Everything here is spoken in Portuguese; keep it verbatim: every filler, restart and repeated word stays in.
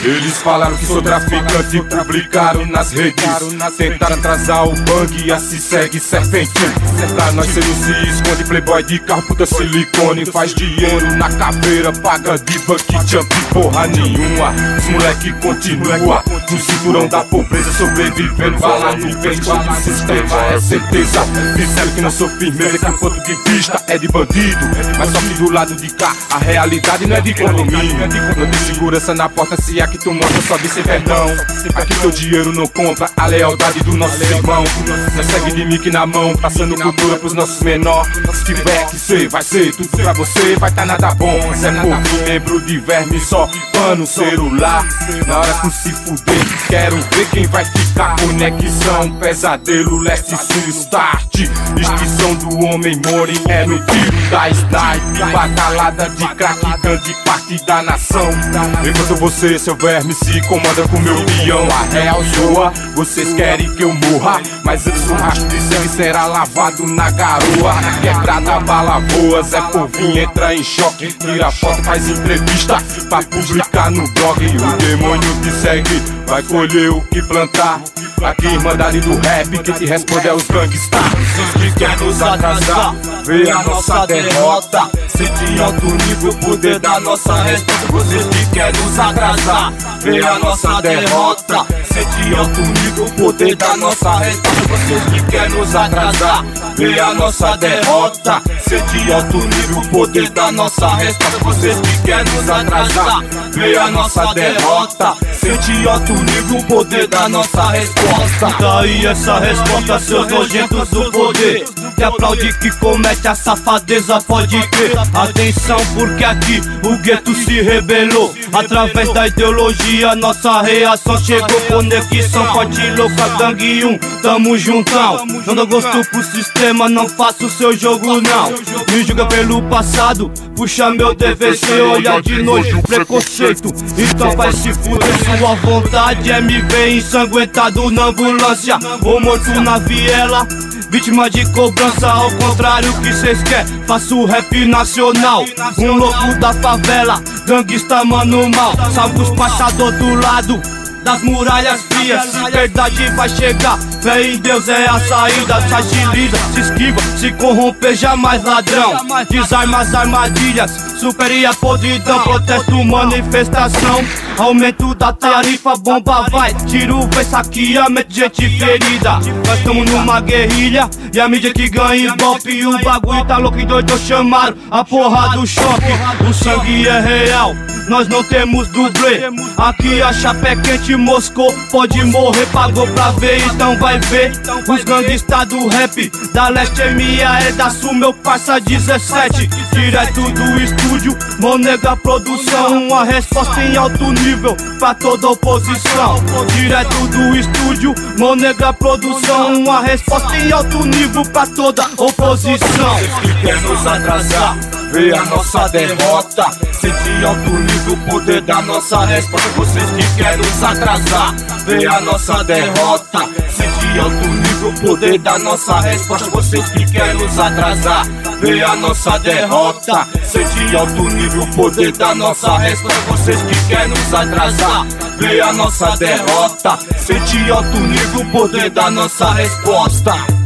Eles falaram que sou traficante e publicaram nas redes. Tentaram atrasar o bang e assim segue serpentinho. Pra nós cê não se esconde, playboy de carro, puta silicone. Faz dinheiro na caveira, paga de bucket jump, porra nenhuma. Os moleque continua no cinturão da pobreza, sobrevivendo, bala no peito do sistema, é certeza. Disseram que não sou firmeza, que o ponto de vista é de bandido. Mas só que do lado de cá, a realidade não é de condomínio. Não tem segurança na porta, se é que tu mostra, só sem perdão. Aqui teu dinheiro não compra a lealdade do nosso irmão. Nós segue de mic na mão, passando cultura pros nossos menores. Se tiver que ser, vai ser tudo pra você, vai tá nada bom. Cê é povo, membro de verme, só pano, celular. Na hora que se fuder, quero ver quem vai ficar. Conexão, pesadelo, leste, sul, start. Extinção do homem, more é no tiro da snipe. Batalhada de crack, grande parte da nação. Enquanto você, seu verme, se comanda com meu peão. A real zoa, vocês querem que eu morra, mas antes o rastro de sangue será lavado na garoa. Quebrada, bala voa, Zé Povinho entra em choque. Tira foto, faz entrevista pra publicar no blog. O demônio te segue, vai colher o que plantar. Aqui, irmandade do rap, quem te responde é os gangsta. Vocês que querem nos atrasar, vê a nossa derrota. Sente alto nível, o poder da nossa resposta. Vocês que querem nos atrasar, vê a nossa derrota. Sente alto nível, o poder da nossa resposta. Vocês que querem nos atrasar, vê a nossa derrota. Sente alto nível, o poder da nossa resposta. Vocês que querem nos atrasar, vê a nossa derrota. Sente alto nível, o poder da nossa resposta. Daí essa resposta, seus nojentos do poder, que aplaude que comete a safadeza, pode crer. Atenção, porque aqui o gueto se rebelou. Através da ideologia, nossa reação chegou. Conexão forte, louca, gangue um, tamo juntão. Não dou gosto pro sistema, não faço seu jogo não. Me julga pelo passado, puxa meu D V C, olha de noite, preconceito. Então vai se fuder, sua vontade é me ver ensanguentado na ambulância ou morto na viela, vítima de cobrança. Ao contrário que cês quer, faço rap nacional. Um louco da favela, gangsta mano mal. Salve os passador do lado das muralhas frias, se verdade vai chegar, fé em Deus é a saída. Se agiliza, se esquiva, se corromper jamais ladrão. Desarma as armadilhas, supere a podridão. Protesto, manifestação, aumento da tarifa, bomba vai, tiro, vai, saqueamento, gente ferida. Nós estamos numa guerrilha e a mídia que ganha golpe. E o bagulho tá louco e doido, chamaram a porra do choque. O sangue é real, nós não temos dublê. Aqui a chapa é quente, moscou, pode morrer, pagou pra ver, então vai ver. Os gangsta do rap, da leste M A é da sul, meu parça dezessete. Direto do estúdio, Monega produção. Uma resposta em alto nível pra toda oposição. Direto do estúdio, Monega produção. Uma resposta em alto nível pra toda oposição. Vocês que querem nos atrasar, vê a nossa derrota. Sente alto nível, o poder da nossa resposta. Vocês que querem nos atrasar, vê a nossa derrota. Sente alto nível, o poder da nossa resposta. Vocês que querem nos atrasar, vê a nossa derrota. Sente alto nível, o poder da nossa resposta. Vocês que querem nos atrasar, vê a nossa derrota. Sente alto nível, o poder da nossa resposta.